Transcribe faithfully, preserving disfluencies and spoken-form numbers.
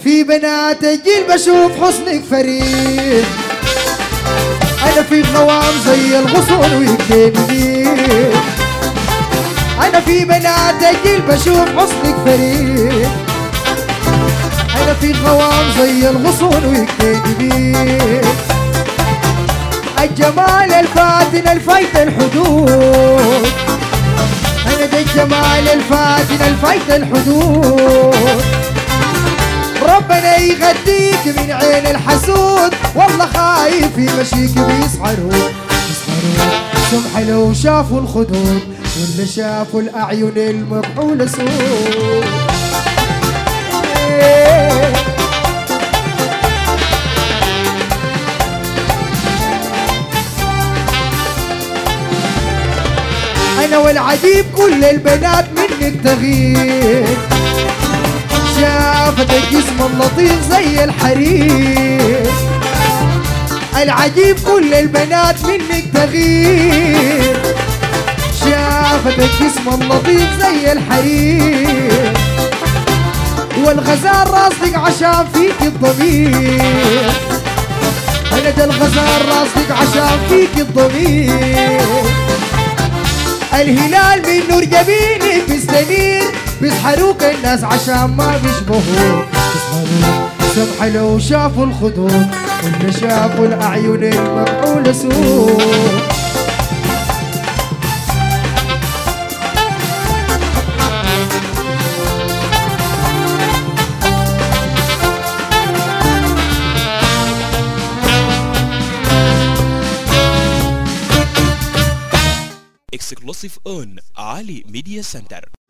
في بنات الجيل بشوف حسنك فريد، أنا في الغوام زي الغصون ويكتني بيه. أنا في بنات الجيل بشوف حسنك فريد، أنا في الغوام زي الغصون ويكتني بيه. الجمال الفاتن الفايت الحدود، أنا ده الجمال الفاتن الفايت الحدود. ربنا يغديك من عين الحسود، والله خايف يمشيك بيسحروا بيسحروا. سمح لو شافوا الخدود ولا شافوا الأعين المكحولة سود. أنا والعجيب كل البنات منك تغير، شافت الجسم اللطيف زي الحرير. العجيب كل البنات منك تغير، شافت الجسم اللطيف زي الحرير. والغزال راصدق عشان فيك الضمير، أنا ده الغزال راصدق عشان فيك الضمير. الهلال من نور جبينك بيستنير، بيسحروك الناس عشان ما بيشبهوك بيسحروك. سمح لو شافوا الخدود ولا شافوا الأعين المكحولة سود. Exclusive on Ali Media Center.